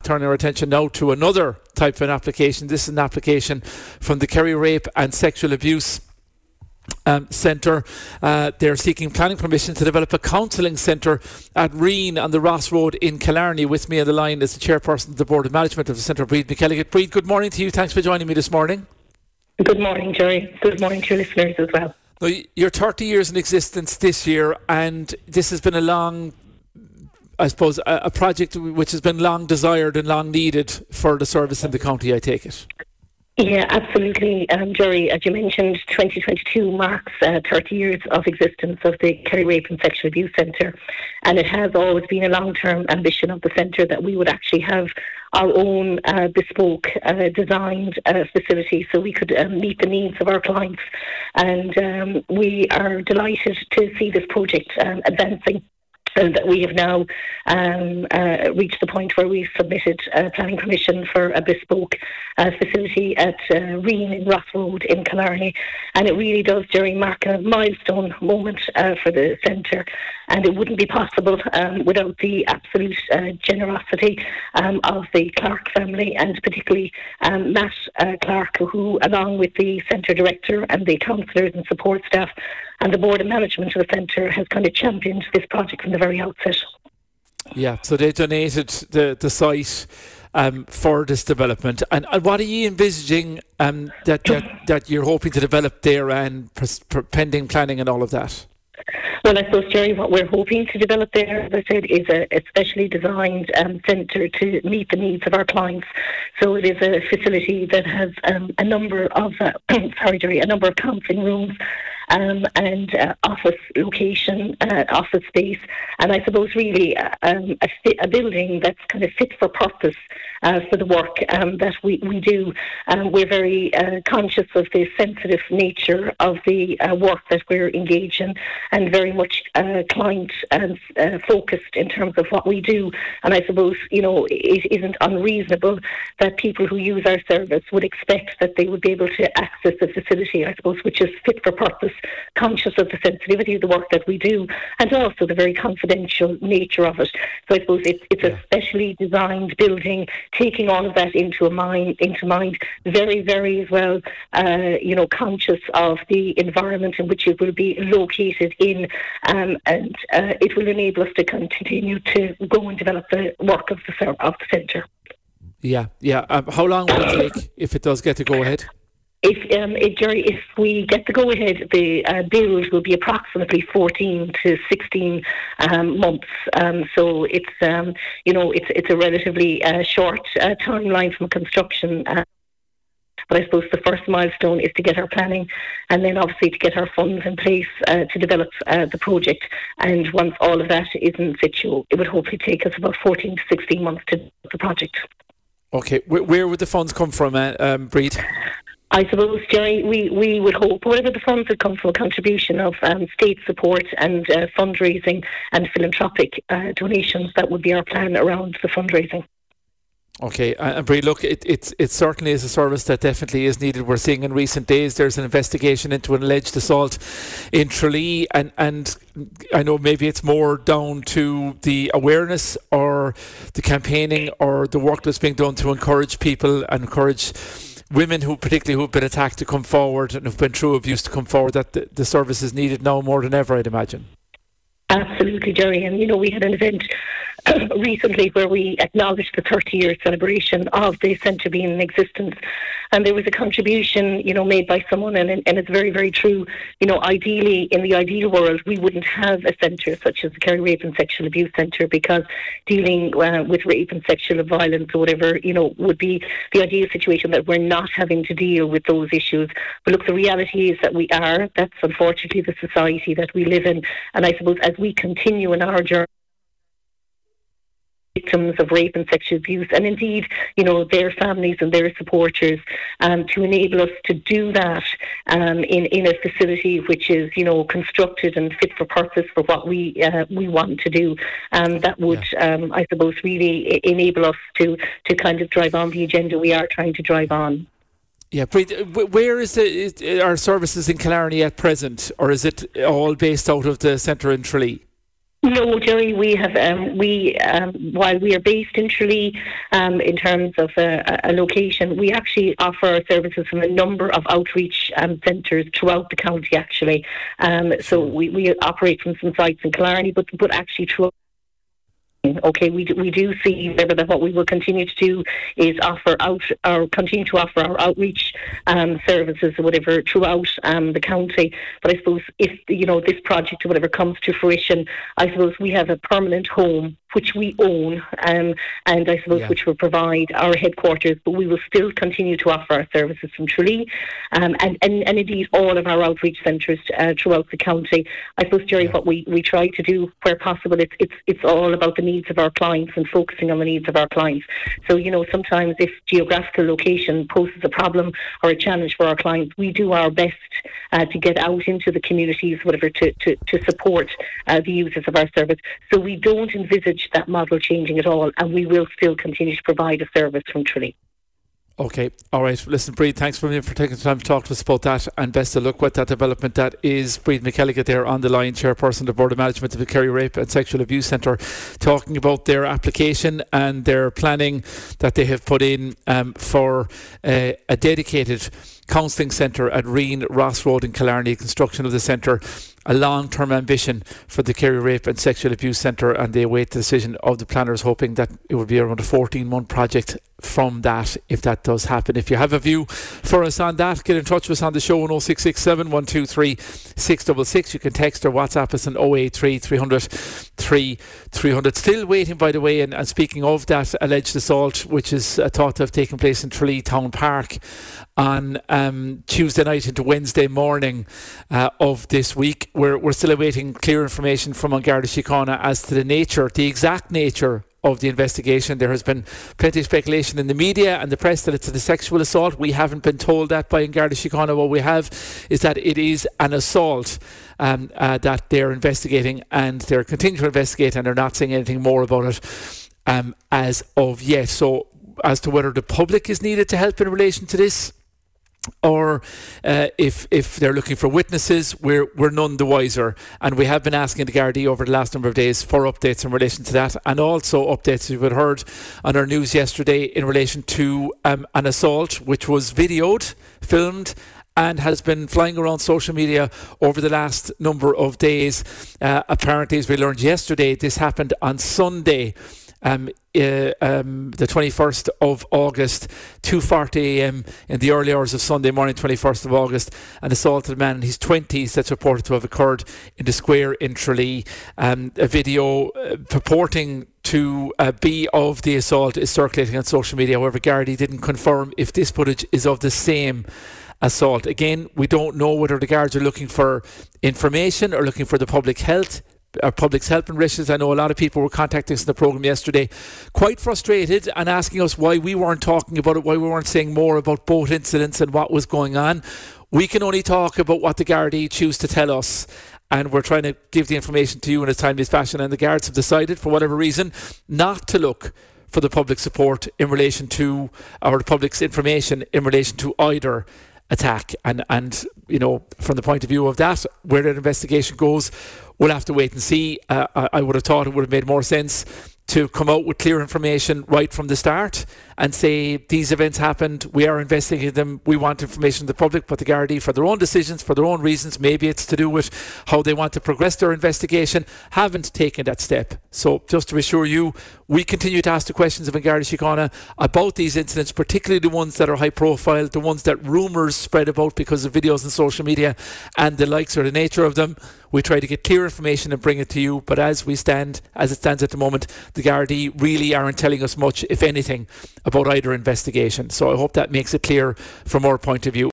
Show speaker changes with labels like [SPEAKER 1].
[SPEAKER 1] turning our attention now to another type of an application. This is an application from the Kerry Rape and Sexual Abuse Centre. They're seeking planning permission to develop a counselling centre at Reen on the Ross Road in Killarney. With me on the line is the chairperson of the Board of Management of the Centre, Bríd McElligott. Bríd, good morning to you. Thanks for joining me this morning.
[SPEAKER 2] Good morning, Jerry. Good morning to your listeners as well.
[SPEAKER 1] Now, you're 30 years in existence this year, and this has been a long, I suppose, a project which has been long desired and long needed for the service in the county, I take it.
[SPEAKER 2] Yeah, absolutely, Jerry. As you mentioned, 2022 marks 30 years of existence of the Kerry Rape and Sexual Abuse Centre, and it has always been a long-term ambition of the centre that we would actually have our own bespoke designed facility so we could meet the needs of our clients. And we are delighted to see this project advancing. And that we have now reached the point where we've submitted planning permission for a bespoke facility at Reen in Ross Road in Killarney. And it really does, Jerry, mark a milestone moment for the centre. And it wouldn't be possible without the absolute generosity of the Clark family, and particularly Matt Clark, who, along with the centre director and the counsellors and support staff and the board of management of the centre, has kind of championed this project from the very outset. Yeah,
[SPEAKER 1] so they donated the site for this development. And what are you envisaging that you're hoping to develop there, and pending planning and all of that?
[SPEAKER 2] Well, I suppose, Jerry, what we're hoping to develop there, as I said, is a specially designed centre to meet the needs of our clients. So it is a facility that has a number of counselling rooms, and office location, office space, and I suppose really a building that's kind of fit for purpose for the work that we do. We're very conscious of the sensitive nature of the work that we're engaged in, and very much client focused in terms of what we do. And I suppose, it isn't unreasonable that people who use our service would expect that they would be able to access a facility, I suppose, which is fit for purpose, conscious of the sensitivity of the work that we do, and also the very confidential nature of it. So I suppose it's a specially designed building, taking all of that into mind, very, very as well, conscious of the environment in which it will be located in, and it will enable us to continue to go and develop the work of the centre.
[SPEAKER 1] Yeah. How long will it take if it does get to go ahead?
[SPEAKER 2] If we get the go-ahead, the build will be approximately 14 to 16 months. So it's a relatively short timeline from construction. But I suppose the first milestone is to get our planning, and then obviously to get our funds in place to develop the project. And once all of that is in situ, it would hopefully take us about 14 to 16 months to develop the project.
[SPEAKER 1] Okay, where would the funds come from, Bríd?
[SPEAKER 2] I suppose, Jerry, we would hope whatever the funds would come from a contribution of state support and fundraising and philanthropic donations. That would be our plan around the fundraising.
[SPEAKER 1] Okay, and Bríd, look, it certainly is a service that definitely is needed. We're seeing in recent days there's an investigation into an alleged assault in Tralee, and I know maybe it's more down to the awareness or the campaigning or the work that's being done to encourage people and encourage women who've been attacked to come forward and who've been through abuse to come forward, that the service is needed now more than ever, I'd imagine.
[SPEAKER 2] Absolutely, Jerry. And, we had an event recently where we acknowledged the 30-year celebration of the centre being in existence. And there was a contribution, made by someone, and it's very, very true. Ideally, in the ideal world, we wouldn't have a centre such as the Kerry Rape and Sexual Abuse Centre, because dealing with rape and sexual violence or whatever, would be the ideal situation, that we're not having to deal with those issues. But look, the reality is that we are. That's unfortunately the society that we live in. And I suppose as we continue in our journey, victims of rape and sexual abuse, and indeed, their families and their supporters, to enable us to do that in a facility which is, constructed and fit for purpose for what we want to do. That would, I suppose, really enable us to kind of drive on the agenda we are trying to drive on.
[SPEAKER 1] Yeah, Bríd, where is our services in Killarney at present, or is it all based out of the centre in Tralee?
[SPEAKER 2] No, Jerry, we have, while we are based in Tralee, in terms of a location, we actually offer our services from a number of outreach centres throughout the county, actually. So we operate from some sites in Killarney, but actually throughout. Okay, we do see that what we will continue to do is continue to offer our outreach services or whatever throughout the county. But I suppose if this project or whatever comes to fruition, I suppose we have a permanent home which we own, and I suppose which will provide our headquarters. But we will still continue to offer our services from Tralee, and indeed all of our outreach centres throughout the county. I suppose, Jerry, what we try to do where possible, it's all about the needs of our clients and focusing on the needs of our clients. So, sometimes if geographical location poses a problem or a challenge for our clients, we do our best to get out into the communities, whatever, to support the users of our service. So we don't envisage that model changing at all, and we will still continue to provide a service from Tralee.
[SPEAKER 1] Okay, all right. Listen, Breed, thanks for taking the time to talk to us about that, and best of luck with that development. That is Breed McElligott there on the line, Chairperson of the Board of Management of the Kerry Rape and Sexual Abuse Centre, talking about their application and their planning that they have put in for a dedicated counselling centre at Reen Ross Road in Killarney. Construction of the centre, a long-term ambition for the Kerry Rape and Sexual Abuse Centre, and they await the decision of the planners, hoping that it will be around a 14-month project from that, if that does happen. If you have a view for us on that, get in touch with us on the show on 0667 123 666. You can text or WhatsApp us on 083 300 3300. Still waiting, by the way, and speaking of that alleged assault, which is thought to have taken place in Tralee Town Park on Tuesday night into Wednesday morning of this week. We're still awaiting clear information from An Garda Síochána as to the exact nature of the investigation. There has been plenty of speculation in the media and the press that it's a sexual assault. We haven't been told that by An Garda Síochána. What we have is that it is an assault that they're investigating, and they're continuing to investigate, and they're not saying anything more about it as of yet. So as to whether the public is needed to help in relation to this, or if they're looking for witnesses, we're none the wiser. And we have been asking the Gardaí over the last number of days for updates in relation to that, and also updates you had heard on our news yesterday in relation to an assault which was videoed, filmed, and has been flying around social media over the last number of days. Apparently, as we learned yesterday, this happened on Sunday, the 21st of August, 2:40am in the early hours of Sunday morning, 21st of August. An assaulted man in his 20s that's reported to have occurred in the square in Tralee. A video purporting to be of the assault is circulating on social media. However, Gardaí didn't confirm if this footage is of the same assault. Again, we don't know whether the guards are looking for information or looking for the public's help and wishes. I know a lot of people were contacting us in the programme yesterday, quite frustrated and asking us why we weren't talking about it, why we weren't saying more about both incidents and what was going on. We can only talk about what the Gardaí choose to tell us, and we're trying to give the information to you in a timely fashion, and the guards have decided, for whatever reason, not to look for the public support in relation to, or the public's information in relation to either attack. And from the point of view of that, where that investigation goes, we'll have to wait and see. I would have thought it would have made more sense to come out with clear information right from the start and say these events happened, we are investigating them, we want information from the public. But the Gardaí, for their own decisions, for their own reasons, maybe it's to do with how they want to progress their investigation, haven't taken that step. So just to assure you, we continue to ask the questions of An Garda Síochána about these incidents, particularly the ones that are high profile, the ones that rumours spread about because of videos on social media and the likes, or the nature of them. We try to get clear information and bring it to you, but as it stands at the moment, the Gardaí really aren't telling us much, if anything, about either investigation. So I hope that makes it clear from our point of view.